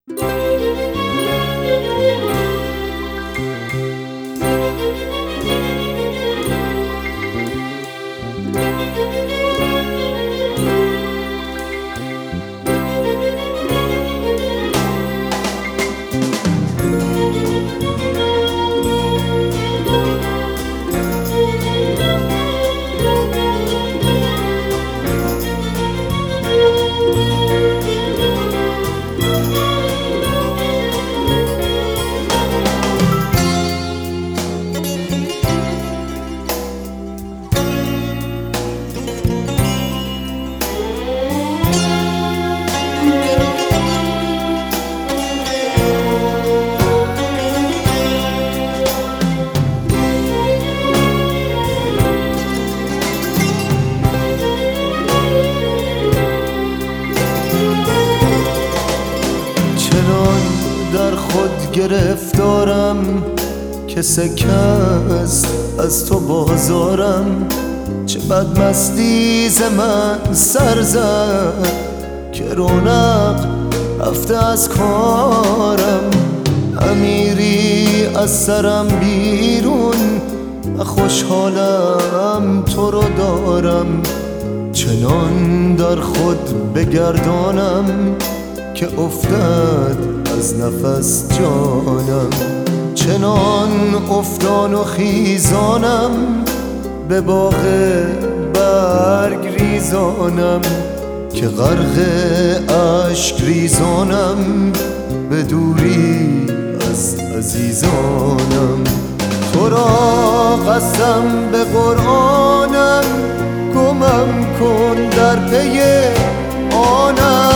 در خود گرفتارم که سکه است از تو بازارم. چه بدمستی ز من سر زد که رونق رفته از کارم. امیری از سرم بیرون و خوشحالم تو رو دارم. چنان در خود بگردانم که افتد از نفس جانم. چنان افتان و خیزانم به باغ برگ ریزانم که غرق اشک ریزانم به دوری از عزیزانم. تو را قسم به قرآنم گمم کن در پی آنم.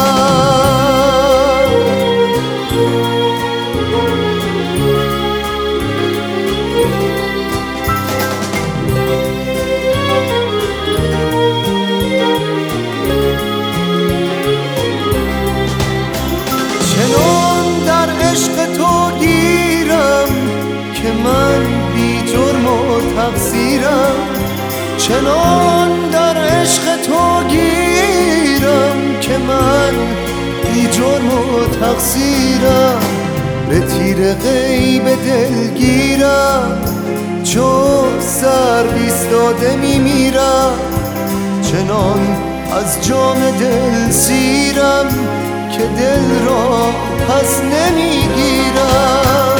چنان در عشق تو گیرم که من بی جرم و تقصیرم. چنان در عشق تو گیرم که من بی جرم و تقصیرم. به تیر غیب دلگیرم چو سر ایستاده میمیرم. چنان از جام دل سیرم که دل را پس نمیگیرم.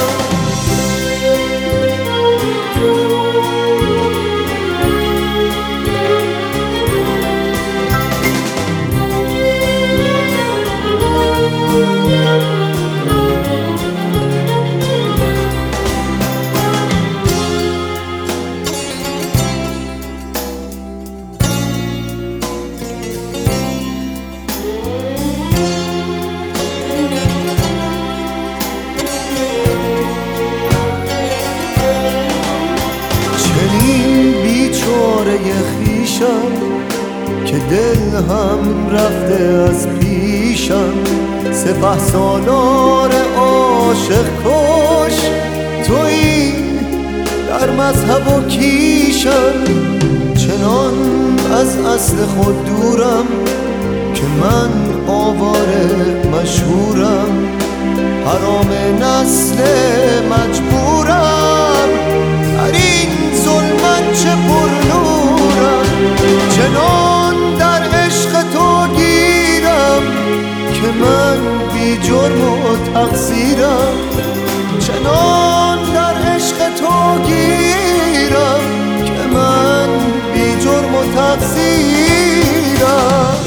خیشم که دل هم رفته از پیشم. سپهسالار عاشق کش تویی در مذهب و کیشم. چنان از اصل خود دورم که من آواره مشهورم. حرام نسل مجبورم در این ظلمت چه پرنورم. چنان در عشق تو گیرم که من بی جرم و تقصیرم. چنان در عشق تو گیرم که من بی جرم و تقصیرم.